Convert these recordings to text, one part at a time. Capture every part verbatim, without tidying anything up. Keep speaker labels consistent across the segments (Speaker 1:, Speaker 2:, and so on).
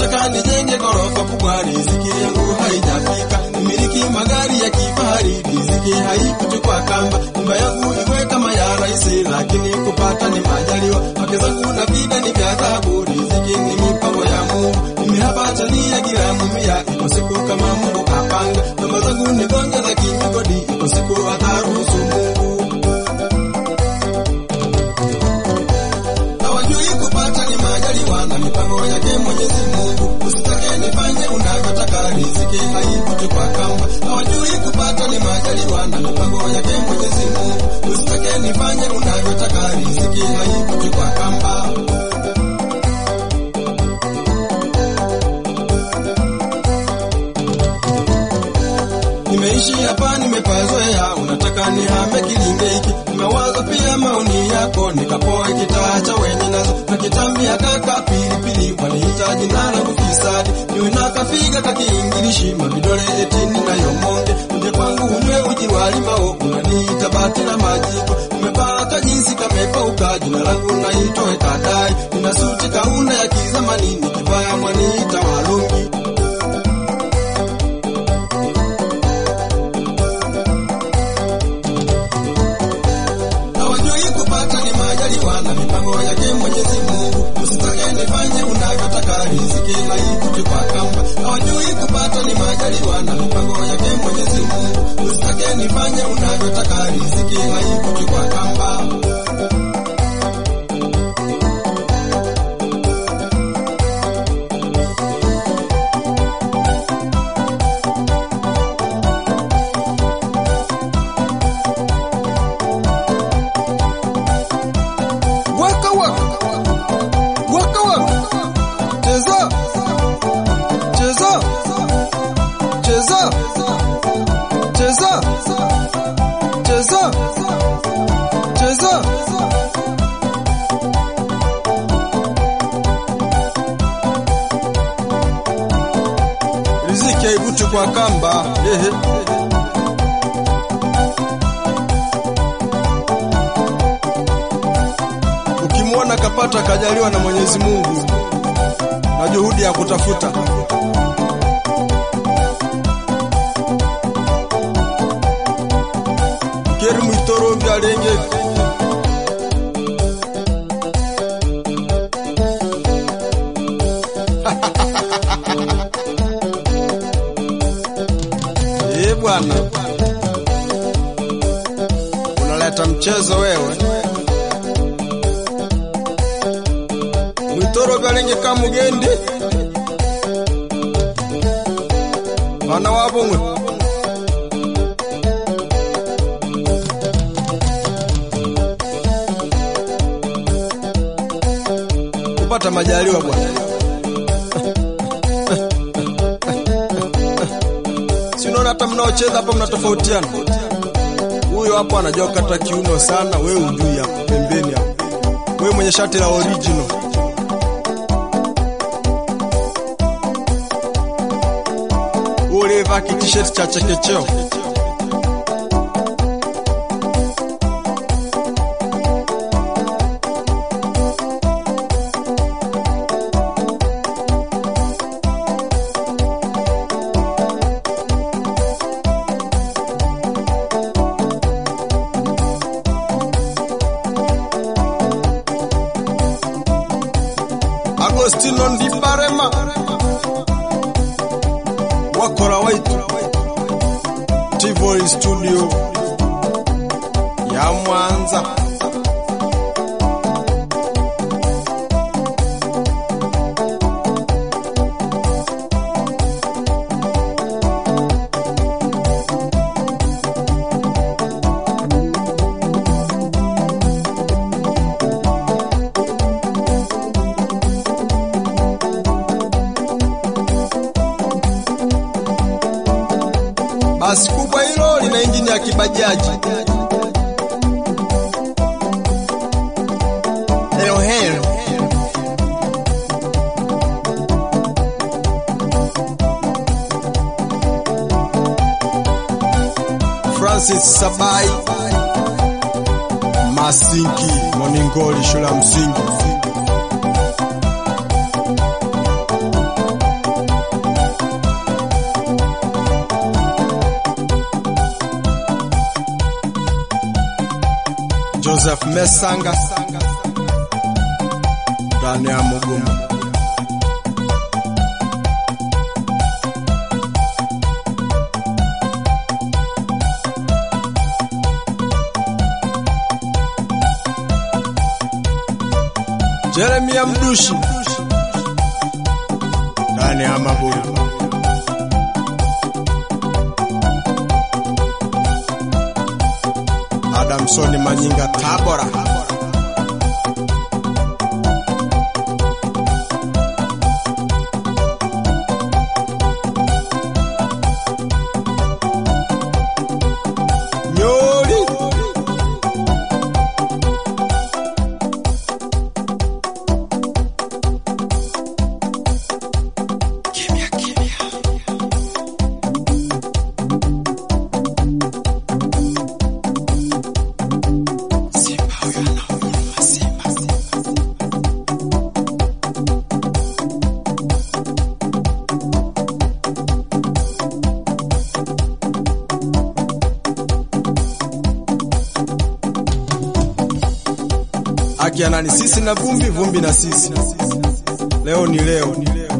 Speaker 1: nataka nijenge gorofa kubwa, riziki yangu haijafika. Nimiliki magari ya kifahari, riziki haikuti kwa kamba. Nyumba yangu iwe kama ya raisi, lakini kupata ni majaliwa. Haki zangu na vida ni vya dhahabu, riziki ni mipango ya Mungu. Mimi hapa chani ya gramu mia, iko siku kama Mungu kapanga. Namba zangu ni gonja za kimikodi, iko siku ataruhusu Mungu. Hawajui kupata ni majaliwa na mipango yake Mwenyezi Mungu. Usitake nifanye unavyotaka, riziki haikuti kwa kamba. Hawajui kupata ni majaliwa na mipango yake Mwenyezi Mungu. Usitake nifanye unavyotaka, riziki haikuti kwa kamba. Nimeishi hapa nimepazoea, unataka nihame kilinge hiki. Nimewaza pia maoni yako, nikapoe kitaa cha wenye nazo. Na kitambia kaka pilipili, wanihitaji na langu fisadi. Niwe na kafiga kakiingilishi, mavidole etini na yomonge. Uje kwangu unywe uji walimao, unaniita bati na majiko. Nimepaka jinsi kamepauka, jina langu naitoe kadai. Nina suti kauna ya kizamani, nikivaa mwaniita walungi. Na mipango yake Mwenyezi Mungu. Usitake nifanye unavyotaka, riziki haikuti kwa kamba. Hawajui kupata ni majaliwa na mipango yake Mwenyezi Mungu. Usitake nifanye unavyotaka, riziki haikuti kwa kamba. Riziki haikuti kwa kamba. Ehe. Ukimwona kapata kajaliwa na Mwenyezi Mungu na juhudi ya kutafuta. Keri mwitoro vya lenge. Eh bwana, unaleta mchezo wewe. Mwitoro vya lenge kama mugende. Bana wabongwe. Kupata majaliwa bwana. Sinaona hata mnaocheza hapa mnatofautiana. Huyo hapo anajua kata kiuno sana, wewe hujui hapo pembeni hapo. Wewe mwenye shati la original. Ule vaki t-shirt cha chekecheo. Agostino Ndibarema wakora waitu Tivoli Studio ya Mwanza. Basi kubwa hilo lina injini ya kibajaji. Hello hello. Francis Sabai Masingi Moningoli shule ya msingi. Joseph Mesanga ndani ya Mugumu. Jeremia Mdushi ndani ya Maburu. Adamsoni Manyinga Tabora. Nyori kimya kimya. Akiana ni sisi na vumbi, vumbi na sisi. Leo ni leo.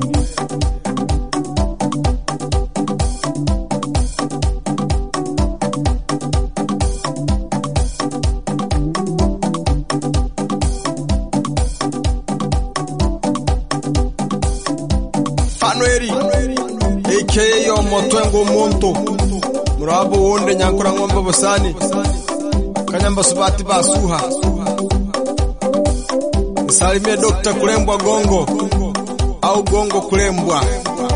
Speaker 1: Fanueri A K A yo motwengo monto murabo wonde nyankura ngombe bosani kanyamba subati basuha. Salimie Dokta Kulembwa Gongo au Gongo Kulembwa.